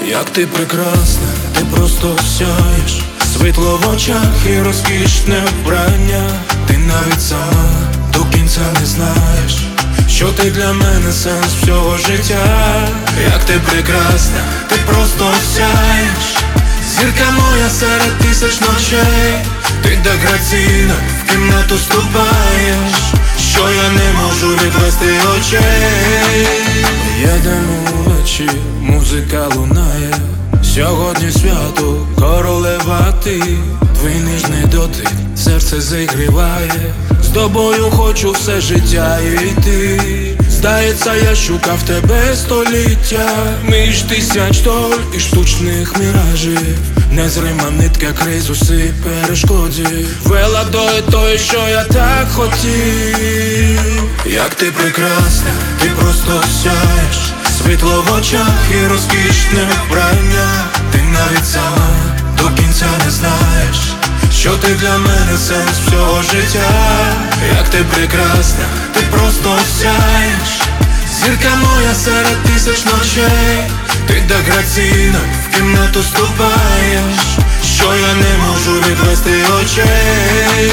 Як ти прекрасна, ти просто сяєш, світло в очах і розкішне вбрання. Ти навіть сама до кінця не знаєш, що ти для мене сенс всього життя. Як ти прекрасна, ти просто сяєш, зірка моя серед тисяч ночей. Ти так граційно в кімнату ступаєш, що я не можу відвести очей. Їдемо вночі, музика лунає, сьогодні свято, королева ти. Твій ніжний дотик серце зігріває, з тобою хочу все життя йти. Здається, я шукав тебе століття, між тисяч доль і штучних міражів. Незрима нитка крізь усі перешкоді вела до того, що я так хотів. Як ти прекрасна, ти просто сяєш, світло в очах і розкішне вбрання. Ти навіть сама до кінця не знаєш, що ти для мене сенс всього життя. Як ти прекрасна, ти просто сяєш, зірка моя серед тисяч ночей. Ти так граційно в кімнату ступаєш, що я не можу відвести очей.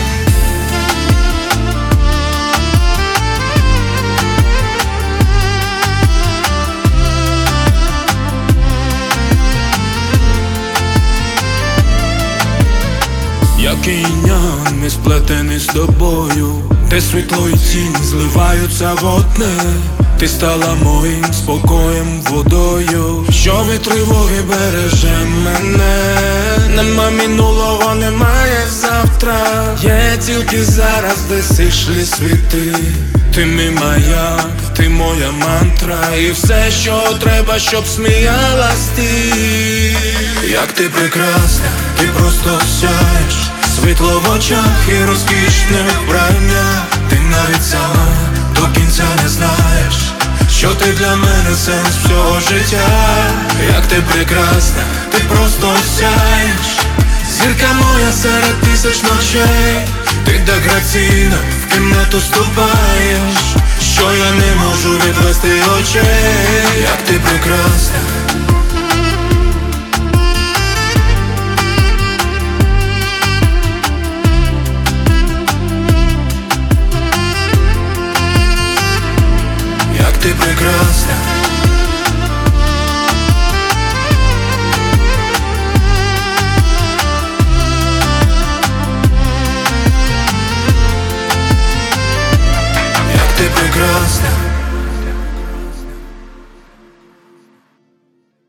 Як інь-янь, ми сплетені з тобою, де світло і тінь зливаються в одне. Ти стала моїм спокоєм, водою, що від тривоги береже мене. Нема минулого, немає завтра, є тільки зараз, де зійшли світи. Ти мій маяк, ти моя мантра, і все, що треба, щоб сміялась ти. Як ти прекрасна, ти просто сяєш, світло в очах і розкішне вбрання. Ти навіть сама до кінця не знаєш, що ти для мене сенс всього життя. Як ти прекрасна, ти просто сяєш, зірка моя серед тисяч ночей. Ти так граційно в кімнату ступаєш, що я не можу відвести очей. Як ти прекрасна. Ти прекрасна. Як ти прекрасна.